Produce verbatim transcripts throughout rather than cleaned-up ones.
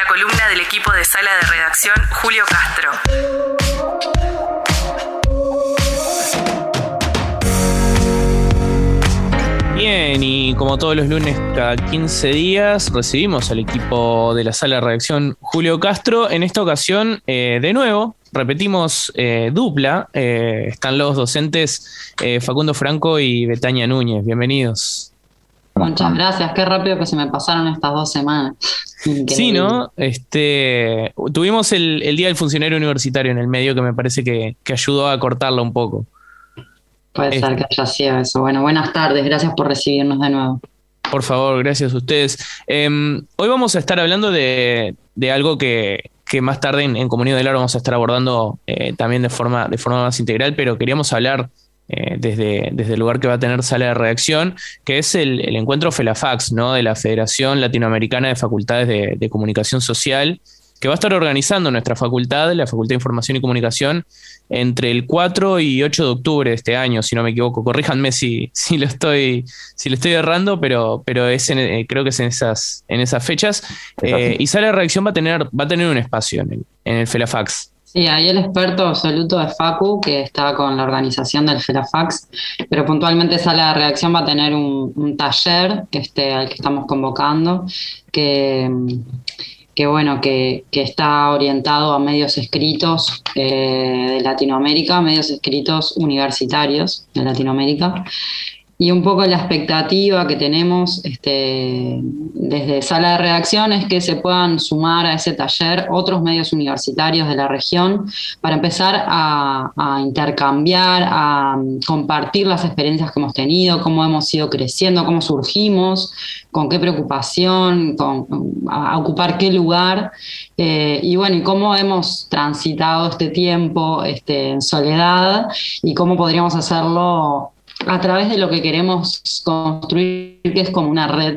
la columna del equipo de Sala de Redacción, Julio Castro. Bien, y como todos los lunes cada quince días recibimos al equipo de la Sala de Redacción Julio Castro. En esta ocasión, eh, de nuevo, repetimos eh, dupla. Eh, están los docentes eh, Facundo Franco y Betania Núñez. Bienvenidos. Muchas gracias, qué rápido que se me pasaron estas dos semanas. Increíble. Sí, ¿no? Este, tuvimos el, el Día del Funcionario Universitario en el medio que me parece que, que ayudó a cortarlo un poco. Puede Este, ser que haya sido eso. Bueno, buenas tardes, gracias por recibirnos de nuevo. Por favor, gracias a ustedes. Eh, hoy vamos a estar hablando de, de algo que, que más tarde en, en Comunidad del Aro vamos a estar abordando eh, también de forma, de forma más integral, pero queríamos hablar eh, desde, desde el lugar que va a tener Sala de Redacción, que es el, el encuentro FELAFACS, ¿no? De la Federación Latinoamericana de Facultades de, de Comunicación Social, que va a estar organizando nuestra facultad, la Facultad de Información y Comunicación, entre el cuatro y ocho de octubre de este año, si no me equivoco. Corríjanme si, si lo estoy, si lo estoy errando, pero, pero es en, eh, creo que es en esas, en esas fechas. Eh, y Sala de Redacción va a tener, va a tener un espacio en el, en el FELAFACS. Sí, ahí el experto absoluto de Facu, que está con la organización del FELAFACS, pero puntualmente Sala de Redacción va a tener un, un taller este, al que estamos convocando, que... que bueno, que, que está orientado a medios escritos eh, de Latinoamérica, medios escritos universitarios de Latinoamérica, y un poco la expectativa que tenemos este, desde Sala de Redacción es que se puedan sumar a ese taller otros medios universitarios de la región para empezar a, a intercambiar, a compartir las experiencias que hemos tenido, cómo hemos ido creciendo, cómo surgimos, con qué preocupación, con, a ocupar qué lugar, eh, y bueno, y cómo hemos transitado este tiempo este, en soledad y cómo podríamos hacerlo a través de lo que queremos construir, que es como una red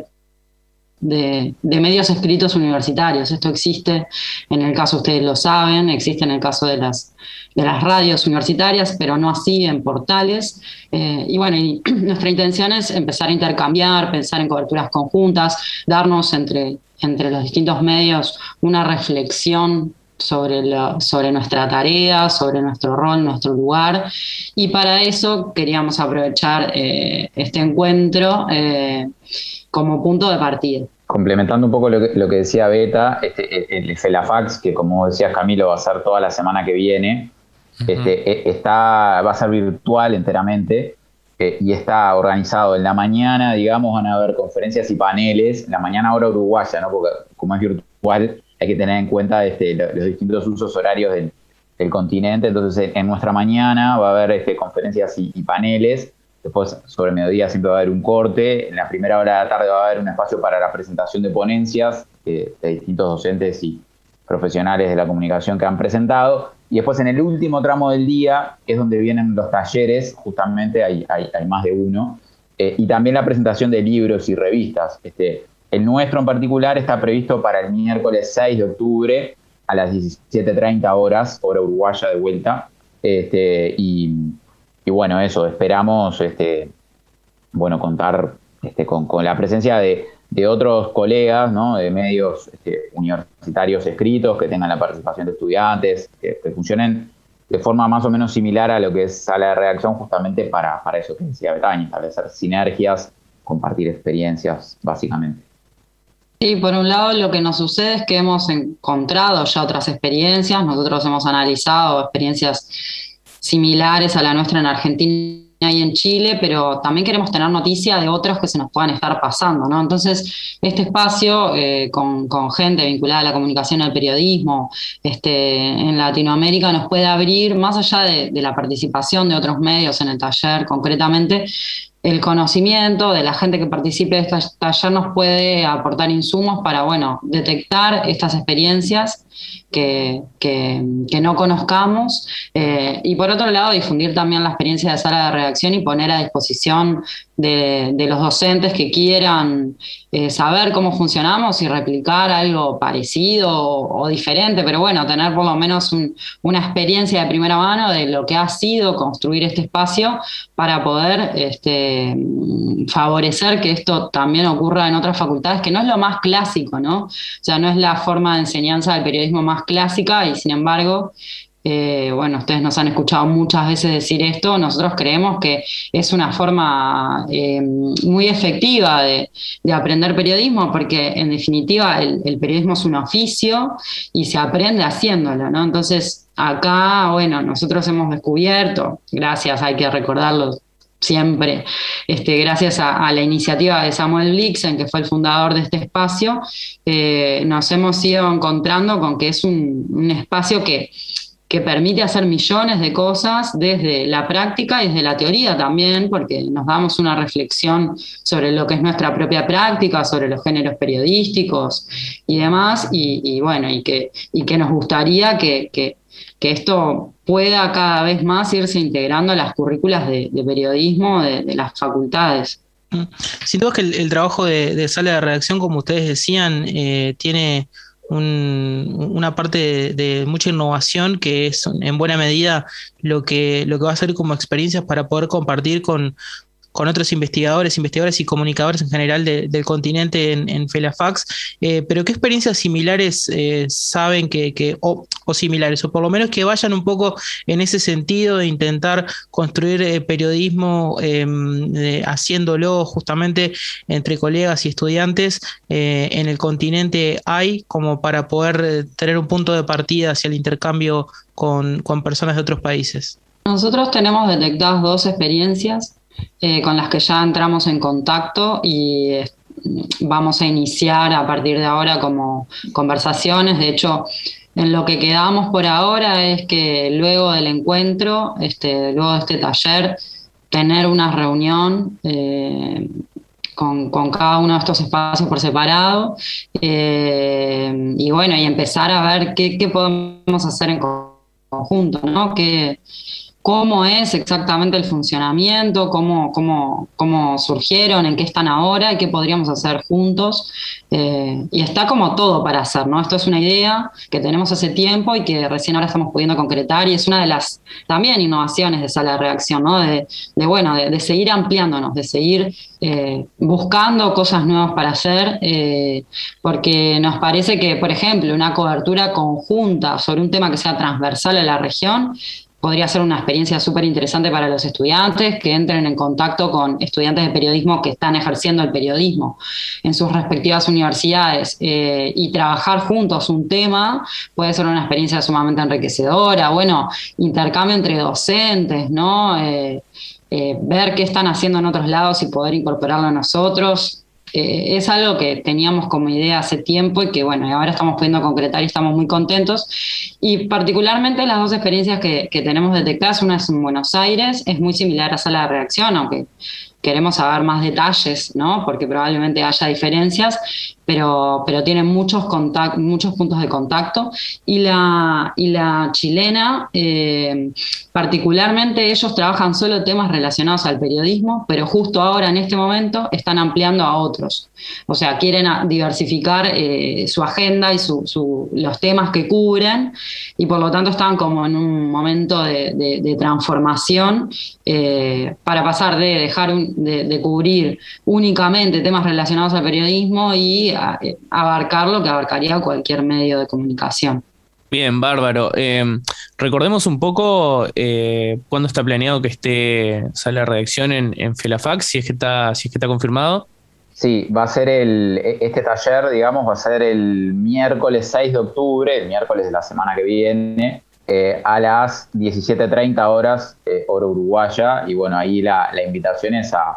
de, de medios escritos universitarios. Esto existe, en el caso, ustedes lo saben, existe en el caso de las, de las radios universitarias, pero no así en portales. Eh, y bueno, y nuestra intención es empezar a intercambiar, pensar en coberturas conjuntas, darnos entre, entre los distintos medios una reflexión sobre, la, sobre nuestra tarea, sobre nuestro rol, nuestro lugar, y para eso queríamos aprovechar eh, este encuentro eh, como punto de partida. Complementando un poco lo que, lo que decía Beta, este, el FELAFACS, que como decías Camilo, va a ser toda la semana que viene, uh-huh. este, está, va a ser virtual enteramente, eh, y está organizado en la mañana, digamos, van a haber conferencias y paneles, en la mañana hora uruguaya, ¿no? Porque como es virtual, hay que tener en cuenta este, los distintos usos horarios del, del continente. Entonces, en, en nuestra mañana va a haber este, conferencias y, y paneles. Después, sobre mediodía, siempre va a haber un corte. En la primera hora de la tarde va a haber un espacio para la presentación de ponencias eh, de distintos docentes y profesionales de la comunicación que han presentado. Y después, en el último tramo del día, es donde vienen los talleres. Justamente hay, hay, hay más de uno. Eh, y también la presentación de libros y revistas. Este, El nuestro en particular está previsto para el miércoles seis de octubre a las diecisiete treinta horas, hora uruguaya de vuelta. Este, y, y bueno, eso, esperamos este, bueno, contar este, con, con la presencia de, de otros colegas, ¿no? De medios este, universitarios escritos que tengan la participación de estudiantes, que, que funcionen de forma más o menos similar a lo que es Sala de Redacción, justamente para, para eso que decía Betania, establecer sinergias, compartir experiencias, básicamente. Sí, por un lado lo que nos sucede es que hemos encontrado ya otras experiencias, nosotros hemos analizado experiencias similares a la nuestra en Argentina y en Chile, pero también queremos tener noticia de otros que se nos puedan estar pasando, ¿no? Entonces, este espacio eh, con, con gente vinculada a la comunicación y al periodismo este, en Latinoamérica nos puede abrir, más allá de, de la participación de otros medios en el taller concretamente, el conocimiento de la gente que participe de este taller nos puede aportar insumos para, bueno, detectar estas experiencias que, que, que no conozcamos, eh, y por otro lado difundir también la experiencia de Sala de Redacción y poner a disposición de, de los docentes que quieran eh, saber cómo funcionamos y replicar algo parecido o, o diferente, pero bueno, tener por lo menos un, una experiencia de primera mano de lo que ha sido construir este espacio para poder este, favorecer que esto también ocurra en otras facultades, que no es lo más clásico, ¿no? O sea, no es la forma de enseñanza del periodismo más clásica y sin embargo... Eh, bueno, ustedes nos han escuchado muchas veces decir esto, nosotros creemos que es una forma eh, muy efectiva de, de aprender periodismo, porque en definitiva el, el periodismo es un oficio y se aprende haciéndolo, ¿no? Entonces acá, bueno, nosotros hemos descubierto, gracias, hay que recordarlo siempre, este, gracias a, a la iniciativa de Samuel Blixen, que fue el fundador de este espacio, eh, nos hemos ido encontrando con que es un, un espacio que que permite hacer millones de cosas desde la práctica y desde la teoría también, porque nos damos una reflexión sobre lo que es nuestra propia práctica, sobre los géneros periodísticos y demás, y, y bueno, y que, y que nos gustaría que, que, que esto pueda cada vez más irse integrando a las currículas de, de periodismo de, de las facultades. Sin duda que el, el trabajo de, de sala de redacción, como ustedes decían, eh, tiene... Un, una parte de, de mucha innovación que es en buena medida lo que, lo que va a ser como experiencias para poder compartir con, con otros investigadores, investigadores y comunicadores en general de, del continente en, en FELAFACS, eh, pero ¿qué experiencias similares eh, saben que, que o, o similares, o por lo menos que vayan un poco en ese sentido de intentar construir eh, periodismo eh, de, haciéndolo justamente entre colegas y estudiantes eh, en el continente hay como para poder eh, tener un punto de partida hacia el intercambio con, con personas de otros países? Nosotros tenemos detectadas dos experiencias Eh, con las que ya entramos en contacto y eh, vamos a iniciar a partir de ahora como conversaciones. De hecho, en lo que quedamos por ahora es que luego del encuentro, este, luego de este taller, tener una reunión eh, con, con cada uno de estos espacios por separado eh, y bueno, y empezar a ver qué, qué podemos hacer en conjunto, ¿no? Que cómo es exactamente el funcionamiento, cómo, cómo, cómo surgieron, en qué están ahora y qué podríamos hacer juntos. Eh, y está como todo para hacer, ¿no? Esto es una idea que tenemos hace tiempo y que recién ahora estamos pudiendo concretar y es una de las también innovaciones de sala de redacción, ¿no? De, de bueno, de, de seguir ampliándonos, de seguir eh, buscando cosas nuevas para hacer, eh, porque nos parece que, por ejemplo, una cobertura conjunta sobre un tema que sea transversal a la región podría ser una experiencia súper interesante para los estudiantes, que entren en contacto con estudiantes de periodismo que están ejerciendo el periodismo en sus respectivas universidades eh, y trabajar juntos un tema puede ser una experiencia sumamente enriquecedora. Bueno, intercambio entre docentes, ¿no? Eh, eh, ver qué están haciendo en otros lados y poder incorporarlo a nosotros. Eh, es algo que teníamos como idea hace tiempo y que bueno, ahora estamos pudiendo concretar y estamos muy contentos. Y particularmente las dos experiencias que, que tenemos detectadas, una es en Buenos Aires, es muy similar a sala de redacción, aunque queremos saber más detalles, ¿no? Porque probablemente haya diferencias, pero, pero tienen muchos, contact, muchos puntos de contacto. Y la, y la chilena, eh, particularmente ellos trabajan solo temas relacionados al periodismo, pero justo ahora, en este momento, están ampliando a otros. O sea, quieren diversificar eh, su agenda y su, su, los temas que cubren, y por lo tanto están como en un momento de, de, de transformación eh, para pasar de dejar un, de, de cubrir únicamente temas relacionados al periodismo y a, a abarcar lo que abarcaría cualquier medio de comunicación. Bien, bárbaro. Eh, recordemos un poco eh, cuándo está planeado que esté sala de redacción en, en FELAFACS, si es que está, si es que está confirmado. Sí, va a ser el, este taller, digamos, va a ser el miércoles seis de octubre, el miércoles de la semana que viene, eh, a las diecisiete treinta horas, eh, hora uruguaya, y bueno, ahí la, la invitación es a,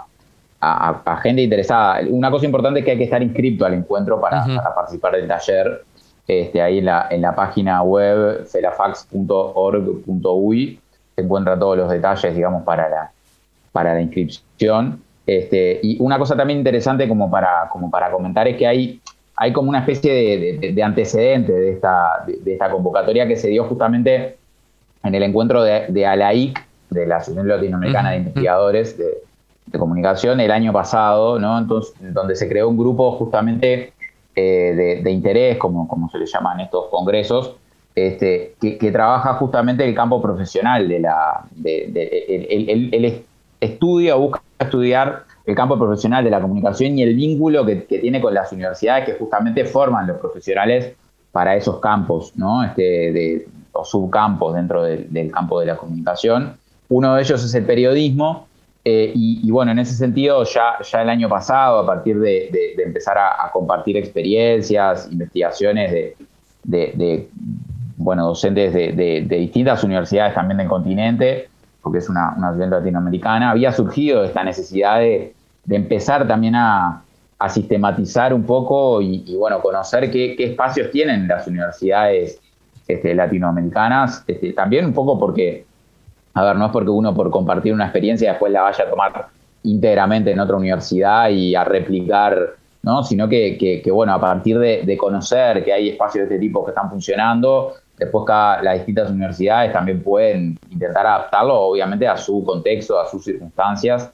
a, a gente interesada. Una cosa importante es que hay que estar inscrito al encuentro para, uh-huh. para participar del taller. Este, ahí en la, en la página web felafax punto org punto uy se encuentran todos los detalles, digamos, para la, para la inscripción. Este, y una cosa también interesante como para, como para comentar es que hay, hay como una especie de, de, de antecedente de esta, de, de esta convocatoria que se dio justamente en el encuentro de, de ALAIC, de la Asociación Latinoamericana uh-huh. de Investigadores de, de comunicación el año pasado, ¿no? Entonces, donde se creó un grupo justamente eh, de, de interés, como, como se le llaman estos congresos, este, que, que trabaja justamente el campo profesional de la... De, de, el, el, el estudia o busca estudiar el campo profesional de la comunicación y el vínculo que, que tiene con las universidades que justamente forman los profesionales para esos campos, ¿no? Este, de, o subcampos dentro de, del campo de la comunicación. Uno de ellos es el periodismo, eh, y, y bueno, en ese sentido ya, ya el año pasado, a partir de, de, de empezar a, a compartir experiencias, investigaciones de, de, de bueno, docentes de, de, de distintas universidades también del continente, porque es una, una ciudad latinoamericana, había surgido esta necesidad de, de empezar también a, a sistematizar un poco y, y bueno, conocer qué, qué espacios tienen las universidades este, latinoamericanas, este, también un poco porque, a ver, no es porque uno por compartir una experiencia después la vaya a tomar íntegramente en otra universidad y a replicar, ¿no? Sino que, que, que bueno, a partir de, de conocer que hay espacios de este tipo que están funcionando, después cada, las distintas universidades también pueden intentar adaptarlo, obviamente, a su contexto, a sus circunstancias,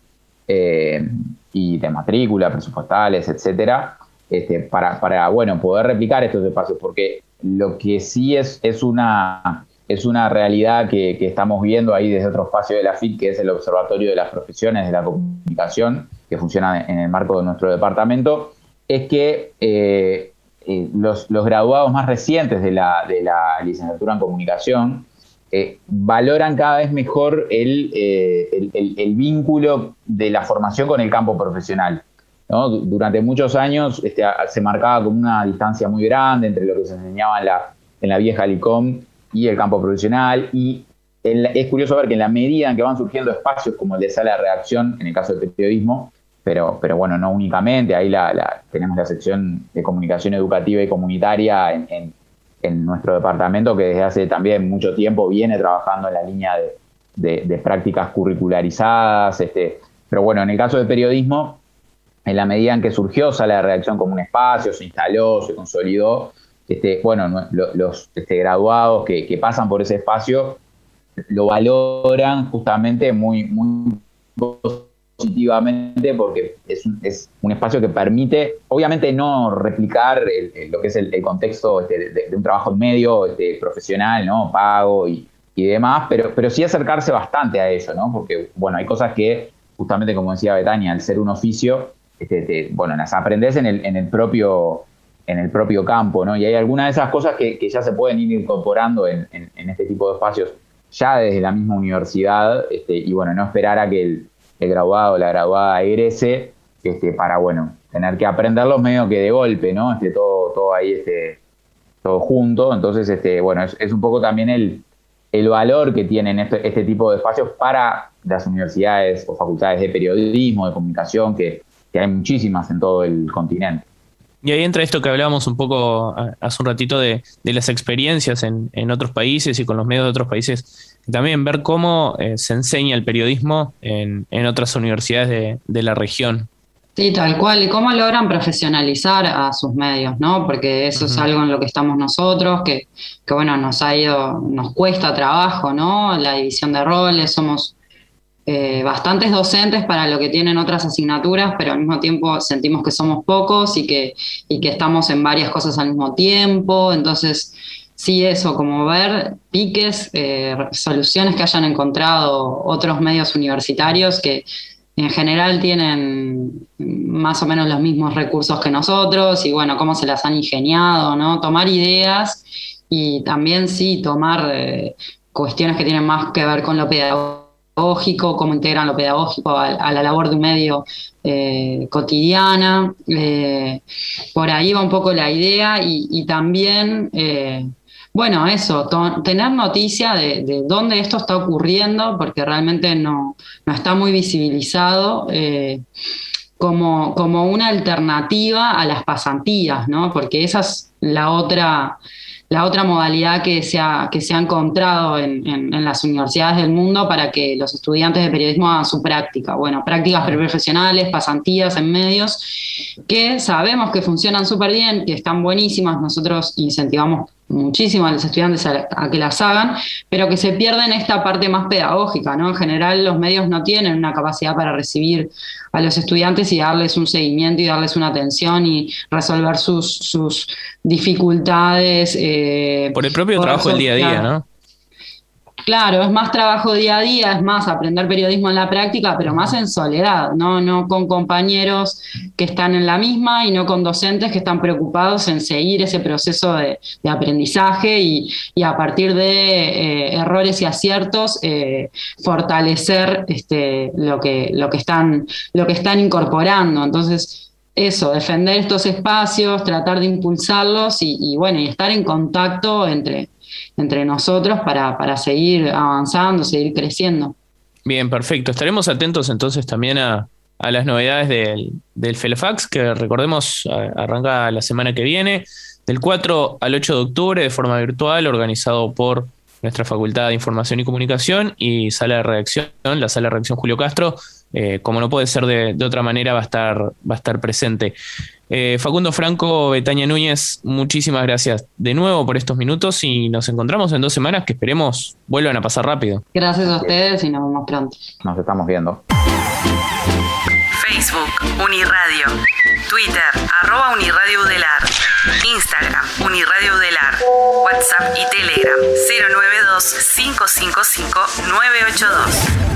eh, y de matrícula, presupuestales, etcétera, este, para, para, bueno, poder replicar estos espacios, porque lo que sí es, es, una, es una realidad que, que estamos viendo ahí desde otro espacio de la F I C, que es el Observatorio de las Profesiones de la Comunicación, que funciona en el marco de nuestro departamento, es que eh, Eh, los, los graduados más recientes de la, de la licenciatura en comunicación eh, valoran cada vez mejor el, eh, el, el, el vínculo de la formación con el campo profesional, ¿no? Durante muchos años este, se marcaba como una distancia muy grande entre lo que se enseñaba en la, en la vieja LICOM y el campo profesional, y el, es curioso ver que en la medida en que van surgiendo espacios como el de sala de redacción, en el caso del periodismo, Pero, pero bueno, no únicamente, ahí la, la, tenemos la sección de comunicación educativa y comunitaria en, en, en nuestro departamento, que desde hace también mucho tiempo viene trabajando en la línea de, de, de prácticas curricularizadas. Este, pero bueno, en el caso del periodismo, en la medida en que surgió Sala de Redacción como un espacio, se instaló, se consolidó, este, bueno, los, los este, graduados que, que pasan por ese espacio lo valoran justamente muy, muy positivamente, porque es un, es un espacio que permite, obviamente, no replicar el, el, lo que es el, el contexto este, de, de un trabajo en medio este, profesional, ¿no? Pago y, y demás, pero, pero sí acercarse bastante a ello, ¿no? Porque, bueno, hay cosas que, justamente como decía Betania, al ser un oficio, este, te, bueno, las aprendes en el, en el propio en el propio campo, ¿no? Y hay algunas de esas cosas que, que ya se pueden ir incorporando en, en, en este tipo de espacios ya desde la misma universidad, este, y bueno, no esperar a que el el graduado o la graduada egrese, este, para, bueno, tener que aprenderlos medio que de golpe, ¿no? Este, todo, todo ahí, este, todo junto. Entonces, este, bueno, es, es un poco también el, el valor que tienen este, este tipo de espacios para las universidades o facultades de periodismo, de comunicación, que, que hay muchísimas en todo el continente. Y ahí entra esto que hablábamos un poco hace un ratito de, de las experiencias en, en otros países y con los medios de otros países. También ver cómo eh, se enseña el periodismo en, en otras universidades de, de la región. Sí, tal cual. Y cómo logran profesionalizar a sus medios, ¿no? Porque eso uh-huh. es algo en lo que estamos nosotros, que, que bueno, nos ha ido, nos cuesta trabajo, ¿no? La división de roles, somos eh, bastantes docentes para lo que tienen otras asignaturas, pero al mismo tiempo sentimos que somos pocos y que, y que estamos en varias cosas al mismo tiempo. Entonces, sí, eso, como ver piques, eh, soluciones que hayan encontrado otros medios universitarios que en general tienen más o menos los mismos recursos que nosotros, y bueno, cómo se las han ingeniado, ¿no? Tomar ideas y también sí tomar eh, cuestiones que tienen más que ver con lo pedagógico, cómo integran lo pedagógico a, a la labor de un medio eh, cotidiana. Eh, por ahí va un poco la idea, y, y también... Eh, Bueno, eso, to- tener noticia de, de dónde esto está ocurriendo, porque realmente no, no está muy visibilizado eh, como, como una alternativa a las pasantías, ¿no? Porque esa es la otra, la otra modalidad que se ha, que se ha encontrado en, en, en las universidades del mundo para que los estudiantes de periodismo hagan su práctica. Bueno, prácticas preprofesionales, pasantías en medios, que sabemos que funcionan súper bien, que están buenísimas. Nosotros incentivamos muchísimo a los estudiantes a, a que las hagan, pero que se pierden esta parte más pedagógica, ¿no? En general los medios no tienen una capacidad para recibir a los estudiantes y darles un seguimiento y darles una atención y resolver sus, sus dificultades. Eh, por el propio trabajo del día a día, ¿no? Claro, es más trabajo día a día, es más aprender periodismo en la práctica, pero más en soledad, ¿no? No con compañeros que están en la misma y no con docentes que están preocupados en seguir ese proceso de, de aprendizaje y, y a partir de eh, errores y aciertos eh, fortalecer este, lo que, lo que están, lo que están incorporando. Entonces, eso, defender estos espacios, tratar de impulsarlos y, y bueno, y estar en contacto entre entre nosotros para, para seguir avanzando, seguir creciendo. Bien, perfecto. Estaremos atentos entonces también a, a las novedades del, del FELAFACS, que recordemos arranca la semana que viene, del cuatro al ocho de octubre de forma virtual, organizado por nuestra Facultad de Información y Comunicación y Sala de Redacción, la Sala de Redacción Julio Castro, eh, como no puede ser de, de otra manera, va a estar, va a estar presente. Eh, Facundo Franco, Betania Núñez, muchísimas gracias de nuevo por estos minutos y nos encontramos en dos semanas que esperemos vuelvan a pasar rápido. Gracias a ustedes y nos vemos pronto. Nos estamos viendo. Facebook, Uniradio. Twitter, arroba Uniradio Udelar. Instagram, Uniradio Udelar. WhatsApp y Telegram, cero nueve dos cinco cinco cinco nueve ocho dos.